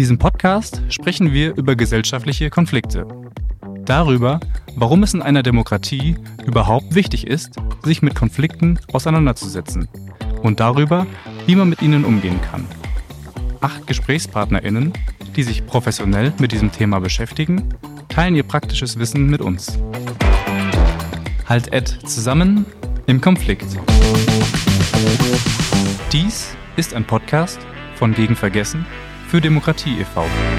diesem Podcast sprechen wir über gesellschaftliche Konflikte. Darüber, warum es in einer Demokratie überhaupt wichtig ist, sich mit Konflikten auseinanderzusetzen. Und darüber, wie man mit ihnen umgehen kann. 8 GesprächspartnerInnen, die sich professionell mit diesem Thema beschäftigen, teilen ihr praktisches Wissen mit uns. Halt zusammen im Konflikt. Dies ist ein Podcast von Gegen Vergessen für Demokratie e.V.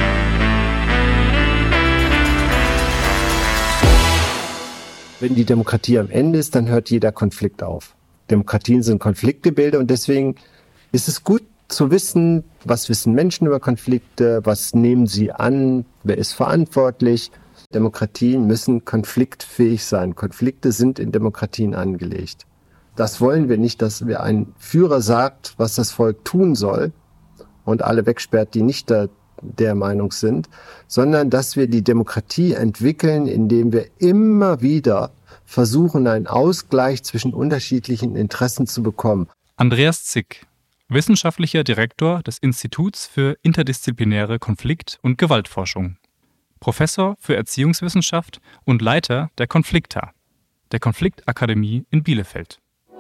Wenn die Demokratie am Ende ist, dann hört jeder Konflikt auf. Demokratien sind Konfliktgebilde und deswegen ist es gut zu wissen, was wissen Menschen über Konflikte, was nehmen sie an, wer ist verantwortlich. Demokratien müssen konfliktfähig sein. Konflikte sind in Demokratien angelegt. Das wollen wir nicht, dass ein Führer sagt, was das Volk tun soll und alle wegsperrt, die nicht der Meinung sind, sondern dass wir die Demokratie entwickeln, indem wir immer wieder versuchen, einen Ausgleich zwischen unterschiedlichen Interessen zu bekommen. Andreas Zick, wissenschaftlicher Direktor des Instituts für interdisziplinäre Konflikt- und Gewaltforschung, Professor für Erziehungswissenschaft und Leiter der Konflikta, der Konfliktakademie in Bielefeld.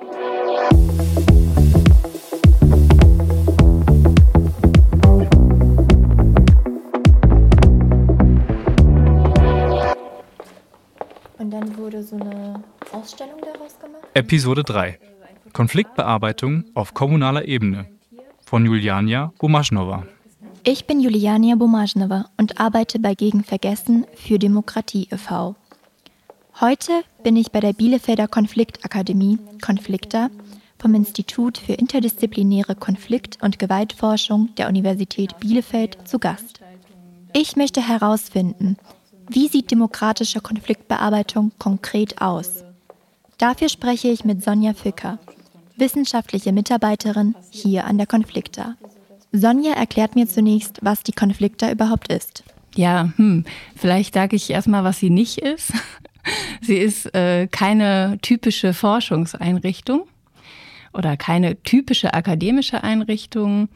Und dann wurde so eine Ausstellung daraus gemacht? Episode 3. Konfliktbearbeitung auf kommunaler Ebene von Juliania Bomaschnova. Ich bin Juliania Bomaschnova und arbeite bei Gegen Vergessen für Demokratie e.V. Heute bin ich bei der Bielefelder Konfliktakademie, Konflikta, vom Institut für interdisziplinäre Konflikt- und Gewaltforschung der Universität Bielefeld zu Gast. Ich möchte herausfinden, wie sieht demokratische Konfliktbearbeitung konkret aus? Dafür spreche ich mit Sonja Fücker, wissenschaftliche Mitarbeiterin hier an der Konflikta. Sonja erklärt mir zunächst, was die Konflikta überhaupt ist. Ja, vielleicht sage ich erstmal, was sie nicht ist. Sie ist keine typische Forschungseinrichtung oder keine typische akademische Einrichtung,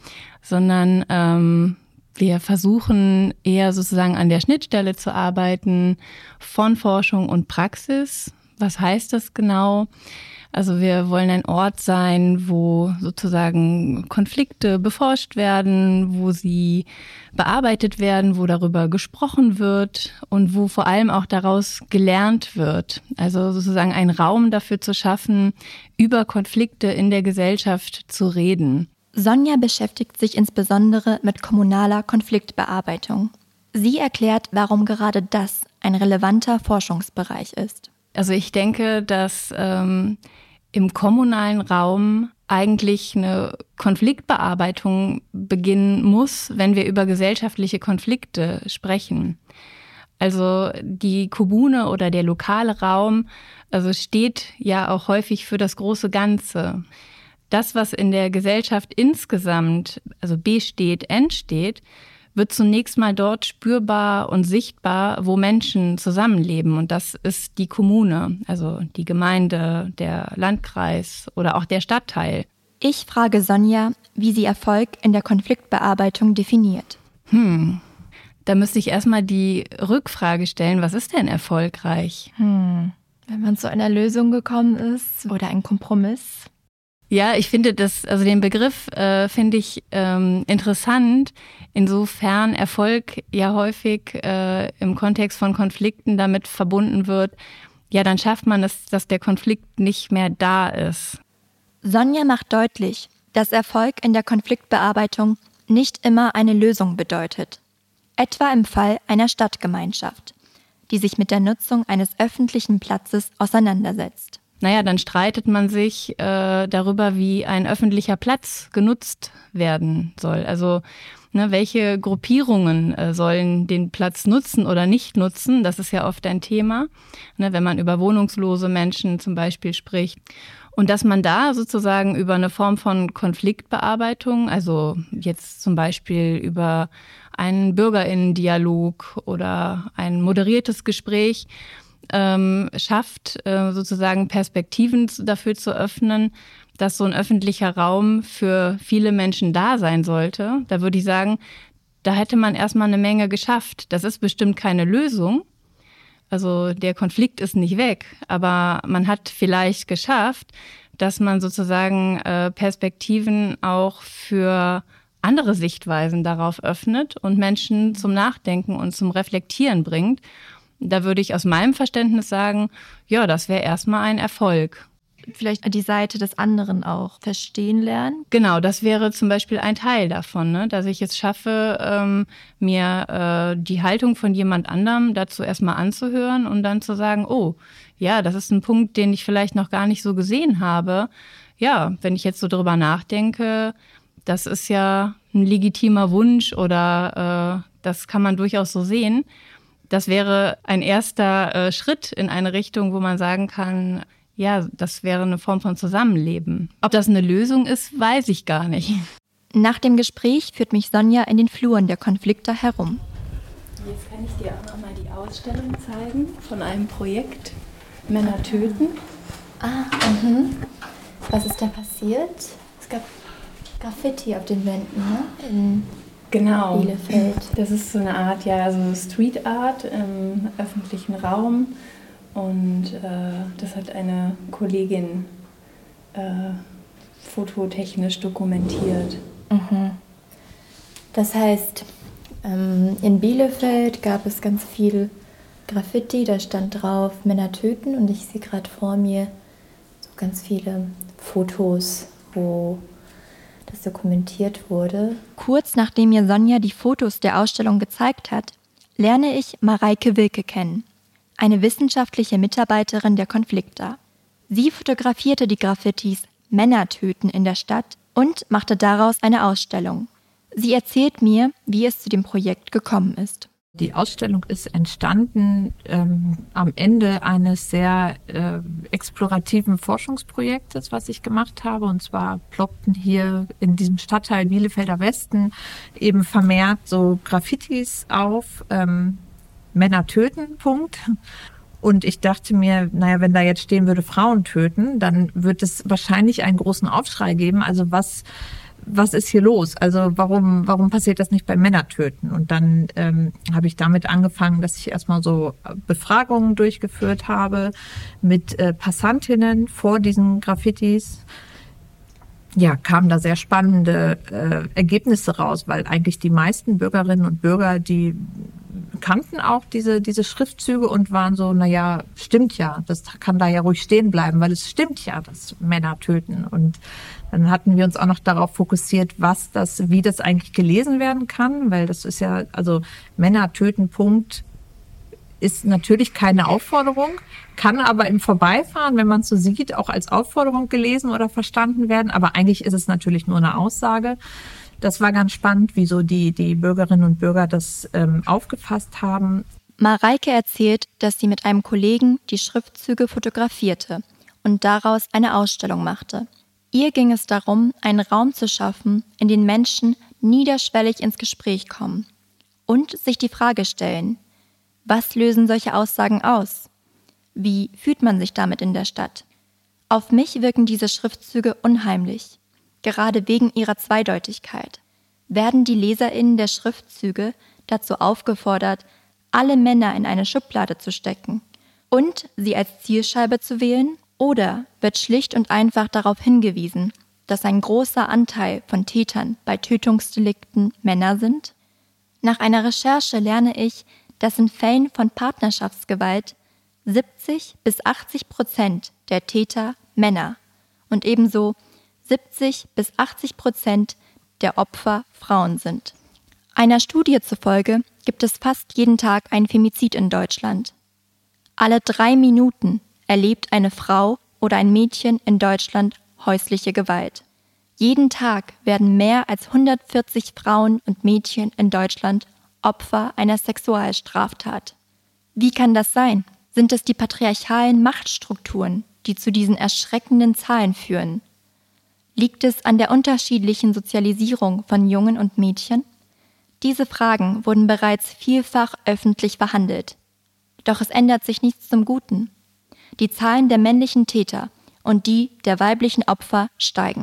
sondern wir versuchen eher sozusagen an der Schnittstelle zu arbeiten von Forschung und Praxis. Was heißt das genau? Also wir wollen ein Ort sein, wo sozusagen Konflikte beforscht werden, wo sie bearbeitet werden, wo darüber gesprochen wird und wo vor allem auch daraus gelernt wird. Also sozusagen einen Raum dafür zu schaffen, über Konflikte in der Gesellschaft zu reden. Sonja beschäftigt sich insbesondere mit kommunaler Konfliktbearbeitung. Sie erklärt, warum gerade das ein relevanter Forschungsbereich ist. Also ich denke, dass im kommunalen Raum eigentlich eine Konfliktbearbeitung beginnen muss, wenn wir über gesellschaftliche Konflikte sprechen. Also die Kommune oder der lokale Raum steht ja auch häufig für das große Ganze. Das, was in der Gesellschaft insgesamt, besteht, entsteht, wird zunächst mal dort spürbar und sichtbar, wo Menschen zusammenleben. Und das ist die Kommune, also die Gemeinde, der Landkreis oder auch der Stadtteil. Ich frage Sonja, wie sie Erfolg in der Konfliktbearbeitung definiert. Da müsste ich erstmal die Rückfrage stellen, was ist denn erfolgreich? Wenn man zu einer Lösung gekommen ist oder ein Kompromiss. Ja, ich finde den Begriff finde ich interessant, insofern Erfolg ja häufig im Kontext von Konflikten damit verbunden wird, ja, dann schafft man es, dass der Konflikt nicht mehr da ist. Sonja macht deutlich, dass Erfolg in der Konfliktbearbeitung nicht immer eine Lösung bedeutet. Etwa im Fall einer Stadtgemeinschaft, die sich mit der Nutzung eines öffentlichen Platzes auseinandersetzt. Dann streitet man sich darüber, wie ein öffentlicher Platz genutzt werden soll. Also welche Gruppierungen sollen den Platz nutzen oder nicht nutzen? Das ist ja oft ein Thema, wenn man über wohnungslose Menschen zum Beispiel spricht. Und dass man da sozusagen über eine Form von Konfliktbearbeitung, also jetzt zum Beispiel über einen BürgerInnen-Dialog oder ein moderiertes Gespräch, schafft, sozusagen Perspektiven dafür zu öffnen, dass so ein öffentlicher Raum für viele Menschen da sein sollte. Da würde ich sagen, da hätte man erstmal eine Menge geschafft. Das ist bestimmt keine Lösung. Also der Konflikt ist nicht weg, aber man hat vielleicht geschafft, dass man sozusagen Perspektiven auch für andere Sichtweisen darauf öffnet und Menschen zum Nachdenken und zum Reflektieren bringt. Da würde ich aus meinem Verständnis sagen, ja, das wäre erstmal ein Erfolg. Vielleicht die Seite des anderen auch verstehen lernen? Genau, das wäre zum Beispiel ein Teil davon, ne? Dass ich es schaffe, mir die Haltung von jemand anderem dazu erstmal anzuhören und dann zu sagen, oh, ja, das ist ein Punkt, den ich vielleicht noch gar nicht so gesehen habe. Ja, wenn ich jetzt so drüber nachdenke, das ist ja ein legitimer Wunsch oder das kann man durchaus so sehen. Das wäre ein erster Schritt in eine Richtung, wo man sagen kann, ja, das wäre eine Form von Zusammenleben. Ob das eine Lösung ist, weiß ich gar nicht. Nach dem Gespräch führt mich Sonja in den Fluren der Konflikte herum. Jetzt kann ich dir auch nochmal die Ausstellung zeigen von einem Projekt Männer töten. Was ist da passiert? Es gab Graffiti auf den Wänden, ne? In Bielefeld. Das ist so eine Art, ja, so Street Art im öffentlichen Raum. Und das hat eine Kollegin fototechnisch dokumentiert. Das heißt, in Bielefeld gab es ganz viel Graffiti, da stand drauf Männer töten und ich sehe gerade vor mir so ganz viele Fotos, wo das dokumentiert wurde. Kurz nachdem mir Sonja die Fotos der Ausstellung gezeigt hat, lerne ich Mareike Wilke kennen. Eine wissenschaftliche Mitarbeiterin der Konflikte. Sie fotografierte die Graffitis Männer töten in der Stadt und machte daraus eine Ausstellung. Sie erzählt mir, wie es zu dem Projekt gekommen ist. Die Ausstellung ist entstanden am Ende eines sehr explorativen Forschungsprojektes, was ich gemacht habe. Und zwar ploppten hier in diesem Stadtteil Bielefelder Westen eben vermehrt so Graffitis auf, Männer töten, Punkt. Und ich dachte mir, naja, wenn da jetzt stehen würde, Frauen töten, dann wird es wahrscheinlich einen großen Aufschrei geben. Also was ist hier los? Also warum passiert das nicht bei Männer töten? Und dann habe ich damit angefangen, dass ich erstmal so Befragungen durchgeführt habe mit Passantinnen vor diesen Graffitis. Ja, kamen da sehr spannende Ergebnisse raus, weil eigentlich die meisten Bürgerinnen und Bürger, die kannten auch diese Schriftzüge und waren so, naja, stimmt ja, das kann da ja ruhig stehen bleiben, weil es stimmt ja, dass Männer töten. Und dann hatten wir uns auch noch darauf fokussiert, wie das eigentlich gelesen werden kann, weil das ist ja, also Männer töten, Punkt, ist natürlich keine Aufforderung, kann aber im Vorbeifahren, wenn man es so sieht, auch als Aufforderung gelesen oder verstanden werden. Aber eigentlich ist es natürlich nur eine Aussage. Das war ganz spannend, wie so die Bürgerinnen und Bürger das aufgefasst haben. Mareike erzählt, dass sie mit einem Kollegen die Schriftzüge fotografierte und daraus eine Ausstellung machte. Ihr ging es darum, einen Raum zu schaffen, in den Menschen niederschwellig ins Gespräch kommen und sich die Frage stellen: Was lösen solche Aussagen aus? Wie fühlt man sich damit in der Stadt? Auf mich wirken diese Schriftzüge unheimlich. Gerade wegen ihrer Zweideutigkeit werden die LeserInnen der Schriftzüge dazu aufgefordert, alle Männer in eine Schublade zu stecken und sie als Zielscheibe zu wählen, oder wird schlicht und einfach darauf hingewiesen, dass ein großer Anteil von Tätern bei Tötungsdelikten Männer sind? Nach einer Recherche lerne ich, dass in Fällen von Partnerschaftsgewalt 70-80% der Täter Männer und ebenso 70-80% der Opfer Frauen sind. Einer Studie zufolge gibt es fast jeden Tag einen Femizid in Deutschland. Alle 3 Minuten erlebt eine Frau oder ein Mädchen in Deutschland häusliche Gewalt. Jeden Tag werden mehr als 140 Frauen und Mädchen in Deutschland Opfer einer Sexualstraftat. Wie kann das sein? Sind es die patriarchalen Machtstrukturen, die zu diesen erschreckenden Zahlen führen? Liegt es an der unterschiedlichen Sozialisierung von Jungen und Mädchen? Diese Fragen wurden bereits vielfach öffentlich verhandelt. Doch es ändert sich nichts zum Guten. Die Zahlen der männlichen Täter und die der weiblichen Opfer steigen.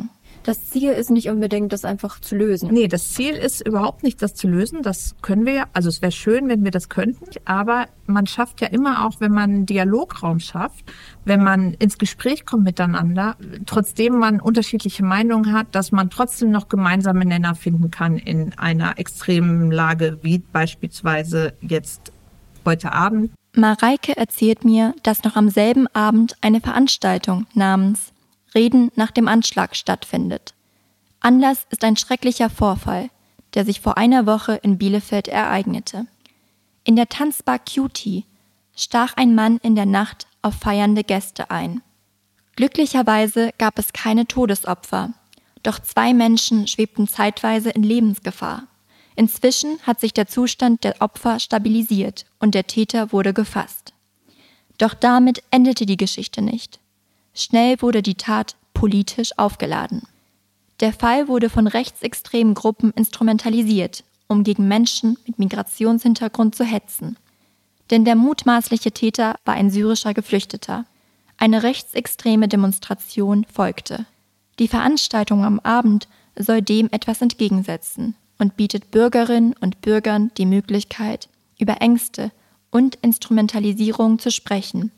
Das Ziel ist nicht unbedingt, das einfach zu lösen. Nee, das Ziel ist überhaupt nicht, das zu lösen. Das können wir ja. Also es wäre schön, wenn wir das könnten. Aber man schafft ja immer auch, wenn man einen Dialograum schafft, wenn man ins Gespräch kommt miteinander, trotzdem man unterschiedliche Meinungen hat, dass man trotzdem noch gemeinsame Nenner finden kann in einer extremen Lage, wie beispielsweise jetzt heute Abend. Mareike erzählt mir, dass noch am selben Abend eine Veranstaltung namens Reden nach dem Anschlag stattfindet. Anlass ist ein schrecklicher Vorfall, der sich vor einer Woche in Bielefeld ereignete. In der Tanzbar Cutie stach ein Mann in der Nacht auf feiernde Gäste ein. Glücklicherweise gab es keine Todesopfer, doch 2 Menschen schwebten zeitweise in Lebensgefahr. Inzwischen hat sich der Zustand der Opfer stabilisiert und der Täter wurde gefasst. Doch damit endete die Geschichte nicht. Schnell wurde die Tat politisch aufgeladen. Der Fall wurde von rechtsextremen Gruppen instrumentalisiert, um gegen Menschen mit Migrationshintergrund zu hetzen. Denn der mutmaßliche Täter war ein syrischer Geflüchteter. Eine rechtsextreme Demonstration folgte. Die Veranstaltung am Abend soll dem etwas entgegensetzen und bietet Bürgerinnen und Bürgern die Möglichkeit, über Ängste und Instrumentalisierung zu sprechen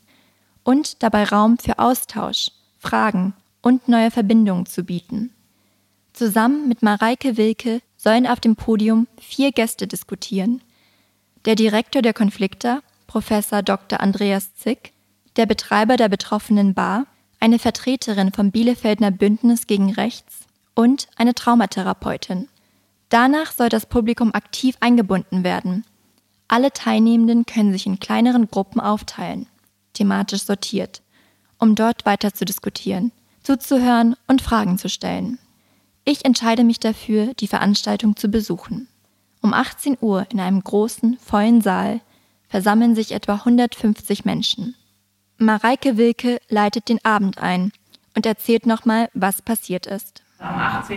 und dabei Raum für Austausch, Fragen und neue Verbindungen zu bieten. Zusammen mit Mareike Wilke sollen auf dem Podium 4 Gäste diskutieren. Der Direktor der Konflikta, Professor Dr. Andreas Zick, der Betreiber der betroffenen Bar, eine Vertreterin vom Bielefelder Bündnis gegen Rechts und eine Traumatherapeutin. Danach soll das Publikum aktiv eingebunden werden. Alle Teilnehmenden können sich in kleineren Gruppen aufteilen, thematisch sortiert, um dort weiter zu diskutieren, zuzuhören und Fragen zu stellen. Ich entscheide mich dafür, die Veranstaltung zu besuchen. Um 18 Uhr in einem großen, vollen Saal versammeln sich etwa 150 Menschen. Mareike Wilke leitet den Abend ein und erzählt nochmal, was passiert ist. Am 18.05.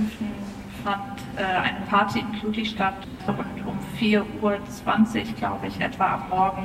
fand eine Party in Cutie statt und um 4.20 Uhr, glaube ich, etwa am Morgen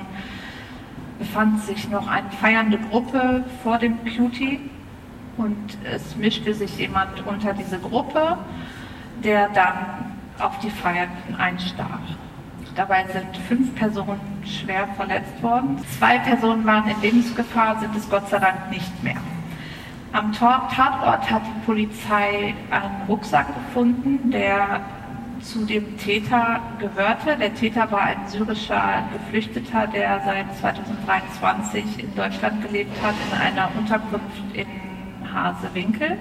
befand sich noch eine feiernde Gruppe vor dem Cutie und es mischte sich jemand unter diese Gruppe, der dann auf die Feiernden einstach. Dabei sind 5 Personen schwer verletzt worden. 2 Personen waren in Lebensgefahr, sind es Gott sei Dank nicht mehr. Am Tatort hat die Polizei einen Rucksack gefunden, der zu dem Täter gehörte. Der Täter war ein syrischer Geflüchteter, der seit 2023 in Deutschland gelebt hat, in einer Unterkunft in Hasewinkel.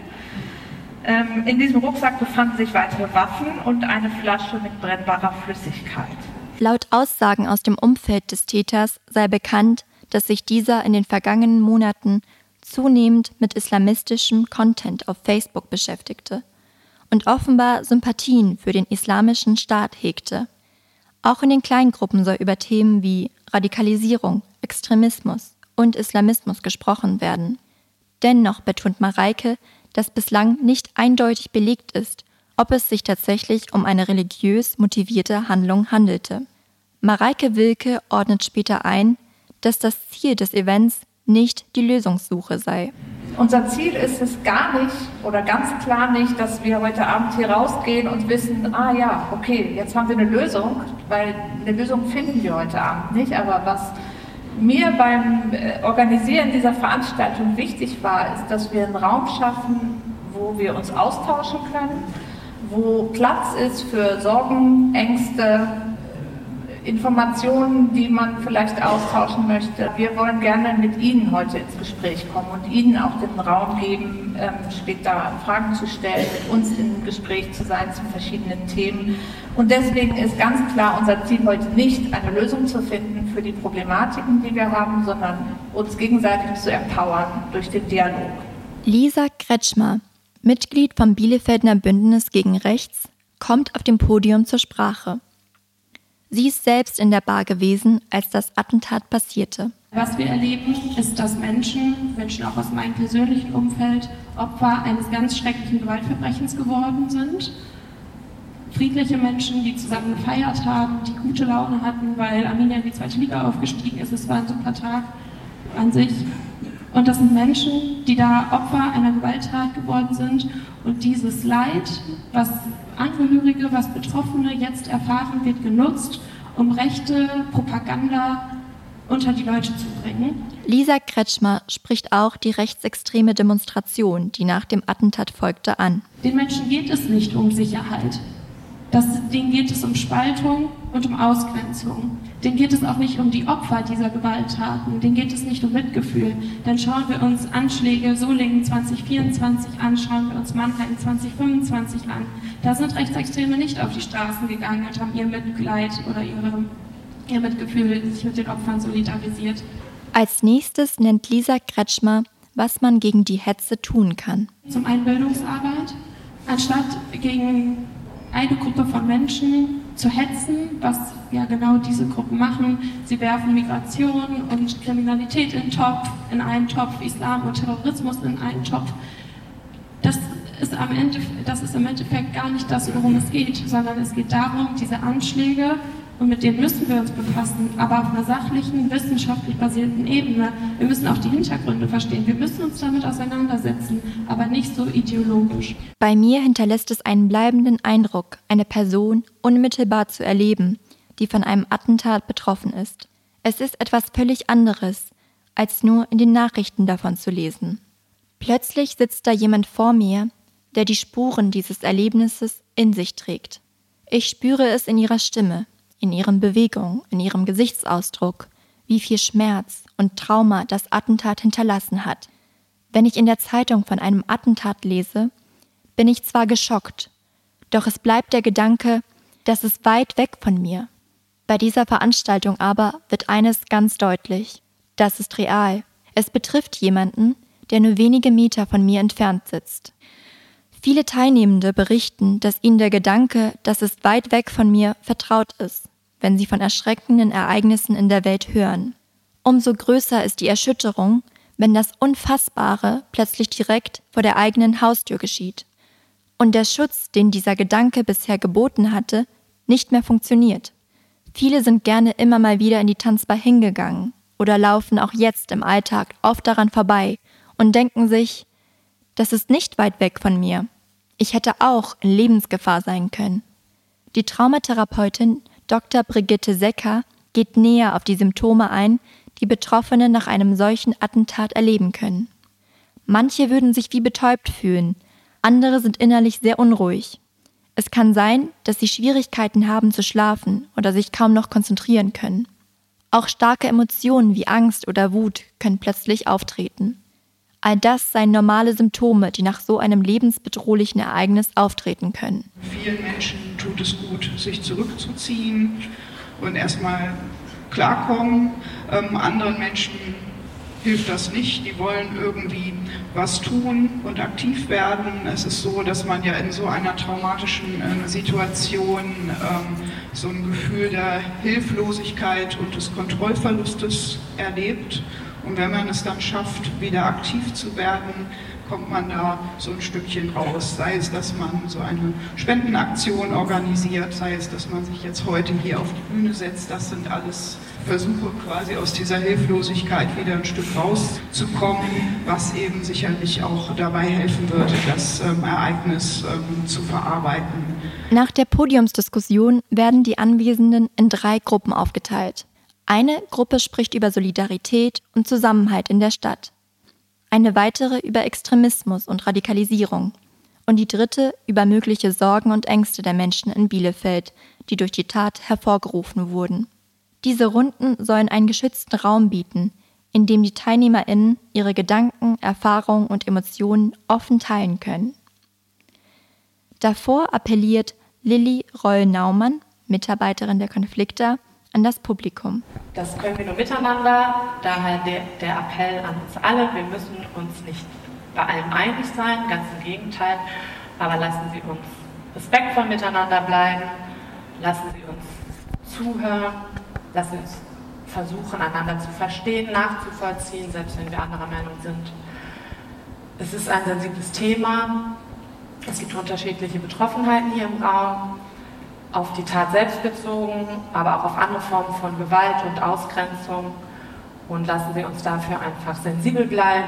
In diesem Rucksack befanden sich weitere Waffen und eine Flasche mit brennbarer Flüssigkeit. Laut Aussagen aus dem Umfeld des Täters sei bekannt, dass sich dieser in den vergangenen Monaten zunehmend mit islamistischem Content auf Facebook beschäftigte und offenbar Sympathien für den islamischen Staat hegte. Auch in den Kleingruppen soll über Themen wie Radikalisierung, Extremismus und Islamismus gesprochen werden. Dennoch betont Mareike, dass bislang nicht eindeutig belegt ist, ob es sich tatsächlich um eine religiös motivierte Handlung handelte. Mareike Wilke ordnet später ein, dass das Ziel des Events nicht die Lösungssuche sei. Unser Ziel ist es gar nicht oder ganz klar nicht, dass wir heute Abend hier rausgehen und wissen, ja, okay, jetzt haben wir eine Lösung, weil eine Lösung finden wir heute Abend nicht. Aber was mir beim Organisieren dieser Veranstaltung wichtig war, ist, dass wir einen Raum schaffen, wo wir uns austauschen können, wo Platz ist für Sorgen, Ängste, Informationen, die man vielleicht austauschen möchte. Wir wollen gerne mit Ihnen heute ins Gespräch kommen und Ihnen auch den Raum geben, später Fragen zu stellen, mit uns im Gespräch zu sein zu verschiedenen Themen. Und deswegen ist ganz klar unser Ziel heute nicht, eine Lösung zu finden für die Problematiken, die wir haben, sondern uns gegenseitig zu empowern durch den Dialog. Lisa Kretschmer, Mitglied vom Bielefelder Bündnis gegen Rechts, kommt auf dem Podium zur Sprache. Sie ist selbst in der Bar gewesen, als das Attentat passierte. Was wir erleben, ist, dass Menschen auch aus meinem persönlichen Umfeld, Opfer eines ganz schrecklichen Gewaltverbrechens geworden sind. Friedliche Menschen, die zusammen gefeiert haben, die gute Laune hatten, weil Arminia in die 2. Liga aufgestiegen ist. Es war ein super Tag an sich. Und das sind Menschen, die da Opfer einer Gewalttat geworden sind und dieses Leid, was Angehörige, was Betroffene jetzt erfahren, wird genutzt, um rechte Propaganda unter die Leute zu bringen. Lisa Kretschmer spricht auch die rechtsextreme Demonstration, die nach dem Attentat folgte, an. Den Menschen geht es nicht um Sicherheit. Denen geht es um Spaltung und um Ausgrenzung. Denen geht es auch nicht um die Opfer dieser Gewalttaten. Denen geht es nicht um Mitgefühl. Dann schauen wir uns Anschläge Solingen 2024 an, schauen wir uns Mannheim 2025 an. Da sind Rechtsextreme nicht auf die Straßen gegangen und haben ihr Mitleid oder ihr Mitgefühl sich mit den Opfern solidarisiert. Als nächstes nennt Lisa Kretschmer, was man gegen die Hetze tun kann. Zum einen Bildungsarbeit, anstatt gegen eine Gruppe von Menschen zu hetzen, was ja genau diese Gruppen machen. Sie werfen Migration und Kriminalität in einen Topf, Islam und Terrorismus in einen Topf. Das ist im Endeffekt gar nicht das, worum es geht, sondern es geht darum, diese Anschläge, und mit denen müssen wir uns befassen, aber auf einer sachlichen, wissenschaftlich basierten Ebene. Wir müssen auch die Hintergründe verstehen. Wir müssen uns damit auseinandersetzen, aber nicht so ideologisch. Bei mir hinterlässt es einen bleibenden Eindruck, eine Person unmittelbar zu erleben, die von einem Attentat betroffen ist. Es ist etwas völlig anderes, als nur in den Nachrichten davon zu lesen. Plötzlich sitzt da jemand vor mir, der die Spuren dieses Erlebnisses in sich trägt. Ich spüre es in ihrer Stimme, in ihren Bewegungen, in ihrem Gesichtsausdruck, wie viel Schmerz und Trauma das Attentat hinterlassen hat. Wenn ich in der Zeitung von einem Attentat lese, bin ich zwar geschockt, doch es bleibt der Gedanke, das ist weit weg von mir. Bei dieser Veranstaltung aber wird eines ganz deutlich: Das ist real. Es betrifft jemanden, der nur wenige Meter von mir entfernt sitzt. Viele Teilnehmende berichten, dass ihnen der Gedanke, das ist weit weg von mir, vertraut ist, wenn sie von erschreckenden Ereignissen in der Welt hören. Umso größer ist die Erschütterung, wenn das Unfassbare plötzlich direkt vor der eigenen Haustür geschieht und der Schutz, den dieser Gedanke bisher geboten hatte, nicht mehr funktioniert. Viele sind gerne immer mal wieder in die Tanzbar hingegangen oder laufen auch jetzt im Alltag oft daran vorbei und denken sich, das ist nicht weit weg von mir. Ich hätte auch in Lebensgefahr sein können. Die Traumatherapeutin Dr. Brigitte Secker geht näher auf die Symptome ein, die Betroffene nach einem solchen Attentat erleben können. Manche würden sich wie betäubt fühlen, andere sind innerlich sehr unruhig. Es kann sein, dass sie Schwierigkeiten haben zu schlafen oder sich kaum noch konzentrieren können. Auch starke Emotionen wie Angst oder Wut können plötzlich auftreten. All das seien normale Symptome, die nach so einem lebensbedrohlichen Ereignis auftreten können. Vielen Menschen tut es gut, sich zurückzuziehen und erstmal klarkommen. Anderen Menschen hilft das nicht. Die wollen irgendwie was tun und aktiv werden. Es ist so, dass man ja in so einer traumatischen Situation so ein Gefühl der Hilflosigkeit und des Kontrollverlustes erlebt. Und wenn man es dann schafft, wieder aktiv zu werden, kommt man da so ein Stückchen raus. Sei es, dass man so eine Spendenaktion organisiert, sei es, dass man sich jetzt heute hier auf die Bühne setzt. Das sind alles Versuche, quasi aus dieser Hilflosigkeit wieder ein Stück rauszukommen, was eben sicherlich auch dabei helfen würde, das Ereignis zu verarbeiten. Nach der Podiumsdiskussion werden die Anwesenden in 3 Gruppen aufgeteilt. Eine Gruppe spricht über Solidarität und Zusammenhalt in der Stadt, eine weitere über Extremismus und Radikalisierung und die dritte über mögliche Sorgen und Ängste der Menschen in Bielefeld, die durch die Tat hervorgerufen wurden. Diese Runden sollen einen geschützten Raum bieten, in dem die TeilnehmerInnen ihre Gedanken, Erfahrungen und Emotionen offen teilen können. Davor appelliert Lilly Reul-Naumann, Mitarbeiterin der Konflikta, an das Publikum. Das können wir nur miteinander, daher der Appell an uns alle. Wir müssen uns nicht bei allem einig sein, ganz im Gegenteil, aber lassen Sie uns respektvoll miteinander bleiben, lassen Sie uns zuhören, lassen Sie uns versuchen, einander zu verstehen, nachzuvollziehen, selbst wenn wir anderer Meinung sind. Es ist ein sensibles Thema, es gibt unterschiedliche Betroffenheiten hier im Raum, auf die Tat selbst bezogen, aber auch auf andere Formen von Gewalt und Ausgrenzung. Und lassen Sie uns dafür einfach sensibel bleiben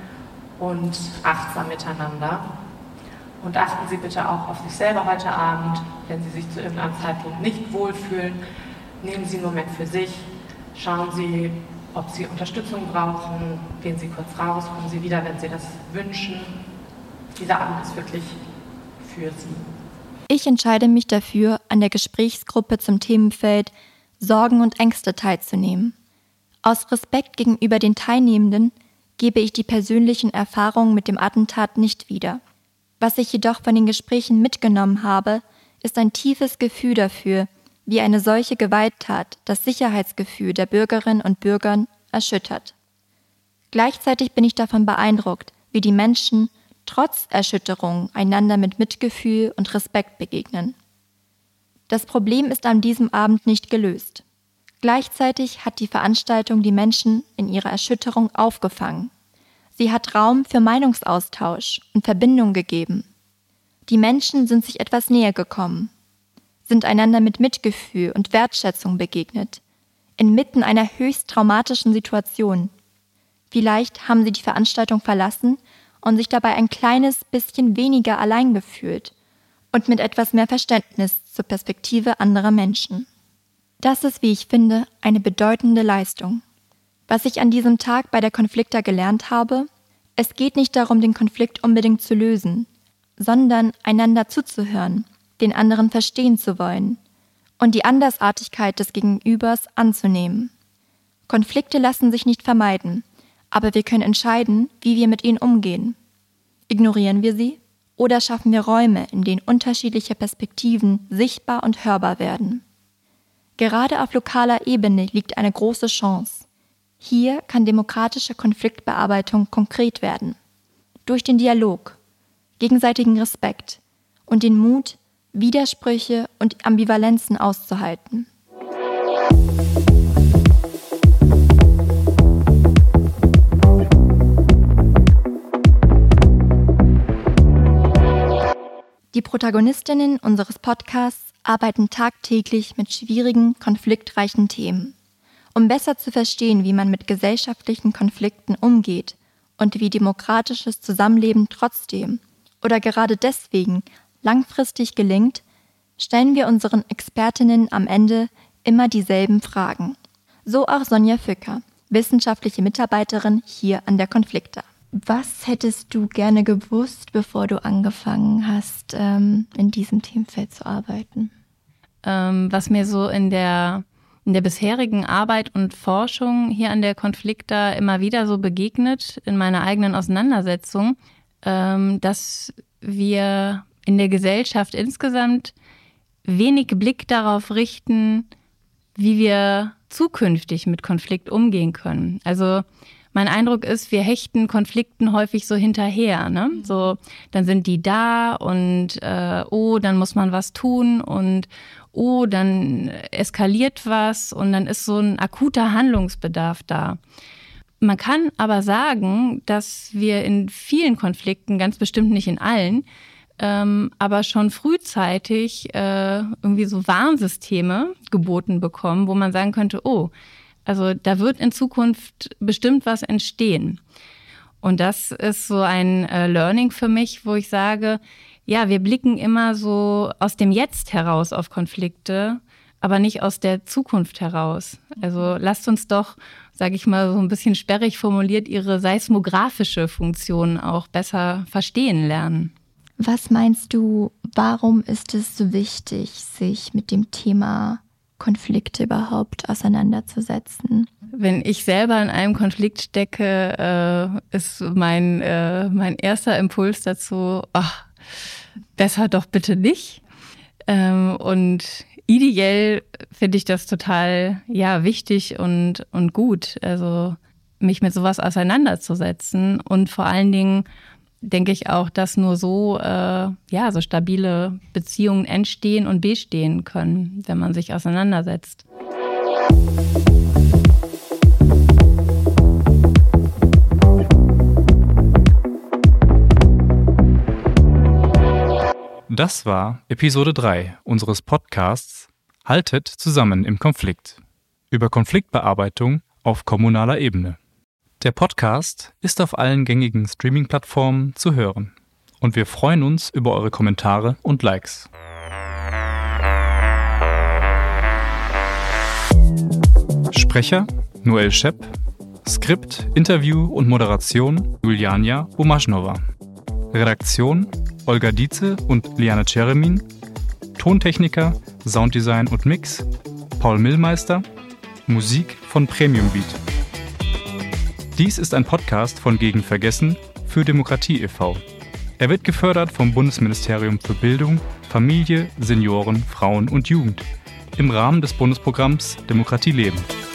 und achtsam miteinander. Und achten Sie bitte auch auf sich selber heute Abend. Wenn Sie sich zu irgendeinem Zeitpunkt nicht wohlfühlen, nehmen Sie einen Moment für sich. Schauen Sie, ob Sie Unterstützung brauchen. Gehen Sie kurz raus, kommen Sie wieder, wenn Sie das wünschen. Dieser Abend ist wirklich für Sie. Ich entscheide mich dafür, an der Gesprächsgruppe zum Themenfeld Sorgen und Ängste teilzunehmen. Aus Respekt gegenüber den Teilnehmenden gebe ich die persönlichen Erfahrungen mit dem Attentat nicht wieder. Was ich jedoch von den Gesprächen mitgenommen habe, ist ein tiefes Gefühl dafür, wie eine solche Gewalttat das Sicherheitsgefühl der Bürgerinnen und Bürger erschüttert. Gleichzeitig bin ich davon beeindruckt, wie die Menschen trotz Erschütterung einander mit Mitgefühl und Respekt begegnen. Das Problem ist an diesem Abend nicht gelöst. Gleichzeitig hat die Veranstaltung die Menschen in ihrer Erschütterung aufgefangen. Sie hat Raum für Meinungsaustausch und Verbindung gegeben. Die Menschen sind sich etwas näher gekommen, sind einander mit Mitgefühl und Wertschätzung begegnet, inmitten einer höchst traumatischen Situation. Vielleicht haben sie die Veranstaltung verlassen und sich dabei ein kleines bisschen weniger allein gefühlt und mit etwas mehr Verständnis zur Perspektive anderer Menschen. Das ist, wie ich finde, eine bedeutende Leistung. Was ich an diesem Tag bei der Conflicta gelernt habe, es geht nicht darum, den Konflikt unbedingt zu lösen, sondern einander zuzuhören, den anderen verstehen zu wollen und die Andersartigkeit des Gegenübers anzunehmen. Konflikte lassen sich nicht vermeiden, aber wir können entscheiden, wie wir mit ihnen umgehen. Ignorieren wir sie oder schaffen wir Räume, in denen unterschiedliche Perspektiven sichtbar und hörbar werden? Gerade auf lokaler Ebene liegt eine große Chance. Hier kann demokratische Konfliktbearbeitung konkret werden. Durch den Dialog, gegenseitigen Respekt und den Mut, Widersprüche und Ambivalenzen auszuhalten. Die Protagonistinnen unseres Podcasts arbeiten tagtäglich mit schwierigen, konfliktreichen Themen. Um besser zu verstehen, wie man mit gesellschaftlichen Konflikten umgeht und wie demokratisches Zusammenleben trotzdem oder gerade deswegen langfristig gelingt, stellen wir unseren Expertinnen am Ende immer dieselben Fragen. So auch Sonja Fücker, wissenschaftliche Mitarbeiterin hier an der Conflicta. Was hättest du gerne gewusst, bevor du angefangen hast, in diesem Themenfeld zu arbeiten? Was mir so in der bisherigen Arbeit und Forschung hier an der Conflicta immer wieder so begegnet, in meiner eigenen Auseinandersetzung, dass wir in der Gesellschaft insgesamt wenig Blick darauf richten, wie wir zukünftig mit Konflikt umgehen können. Also mein Eindruck ist, wir hechten Konflikten häufig so hinterher, ne? So, dann sind die da und dann muss man was tun und dann eskaliert was und dann ist so ein akuter Handlungsbedarf da. Man kann aber sagen, dass wir in vielen Konflikten, ganz bestimmt nicht in allen, aber schon frühzeitig irgendwie so Warnsysteme geboten bekommen, wo man sagen könnte, also da wird in Zukunft bestimmt was entstehen. Und das ist so ein Learning für mich, wo ich sage, ja, wir blicken immer so aus dem Jetzt heraus auf Konflikte, aber nicht aus der Zukunft heraus. Also lasst uns doch, sage ich mal so ein bisschen sperrig formuliert, ihre seismografische Funktion auch besser verstehen lernen. Was meinst du, warum ist es so wichtig, sich mit dem Thema Konflikte überhaupt auseinanderzusetzen? Wenn ich selber in einem Konflikt stecke, ist mein erster Impuls dazu, besser doch bitte nicht. Und ideell finde ich das total wichtig und gut, also mich mit sowas auseinanderzusetzen. Und vor allen Dingen denke ich auch, dass nur so so stabile Beziehungen entstehen und bestehen können, wenn man sich auseinandersetzt. Das war Episode 3 unseres Podcasts Haltet zusammen im Konflikt über Konfliktbearbeitung auf kommunaler Ebene. Der Podcast ist auf allen gängigen Streaming-Plattformen zu hören. Und wir freuen uns über eure Kommentare und Likes. Sprecher Noel Schepp, Skript, Interview und Moderation Juliania Bomaschnova. Redaktion Olga Dietze und Liane Ceremin. Tontechniker, Sounddesign und Mix Paul Millmeister. Musik von Premium Beat. Dies ist ein Podcast von Gegen Vergessen für Demokratie e.V. Er wird gefördert vom Bundesministerium für Bildung, Familie, Senioren, Frauen und Jugend im Rahmen des Bundesprogramms Demokratie leben.